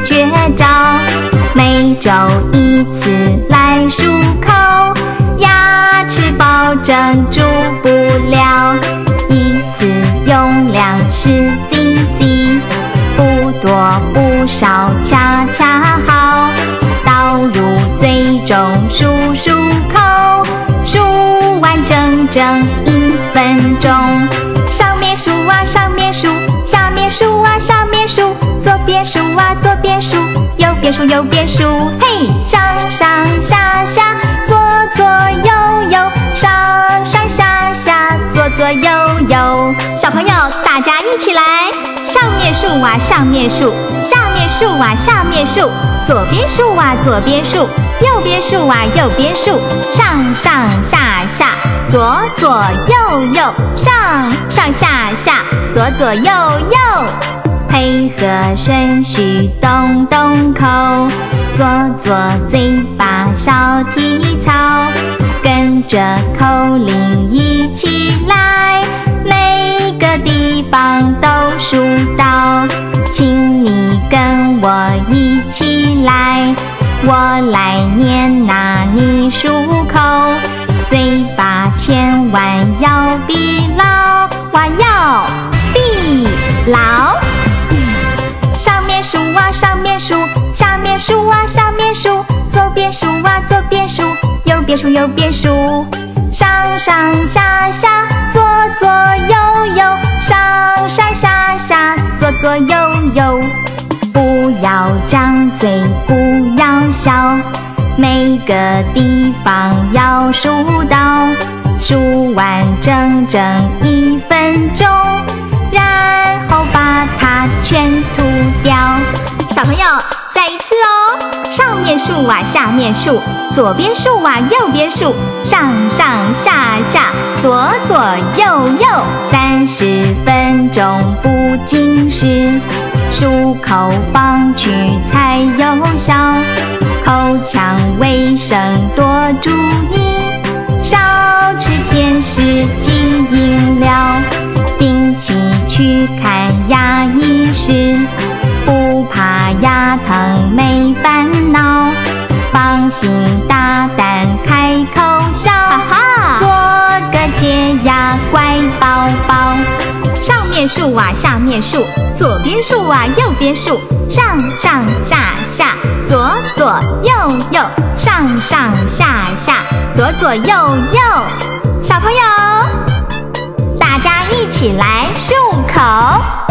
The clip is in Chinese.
绝招。每周一次来漱口，牙齿保证蛀不了。一次用量10 cc， 不多不少恰恰好。倒入嘴中漱漱口，漱完整整1分钟。上面漱啊上面漱，下面漱啊下面漱，左边漱啊左边漱，右边漱右边漱。嘿，上上下下，左左右右，上上下下，左左右右。小朋友，大家一起来！上面漱啊上面漱，下面漱啊下面漱，左边漱啊左边漱，右边漱啊右边漱，上上下下，左左右右，上上下下，左左右右。配合顺序动动口，做做嘴巴小体操，跟着口令一起来，每个地方都数到。请你跟我一起来，我来念啊你漱口，嘴巴千万要闭牢，哇要闭牢。上面漱啊上面漱，下面漱啊下面漱，左边漱啊左边漱，右边漱右边漱。上上下下，左左右右，上上下下，左左右右。不要张嘴不要笑，每个地方要数到。数完整整1分钟，然后把它全吐掉。小朋友，再一次哦！上面漱啊下面漱，左边漱啊右边漱，上上下下，左左右右，30分钟不经事，漱口防蛆才有效。口腔卫生多注意，少吃甜食及饮料，定期去看牙医时，不怕牙疼没烦恼，放心大胆开口笑，做个洁牙乖宝宝。上面漱啊下面漱，左边漱啊右边漱，上上下下，左左右右，上上下下，左左右右。小朋友，大家一起来漱口。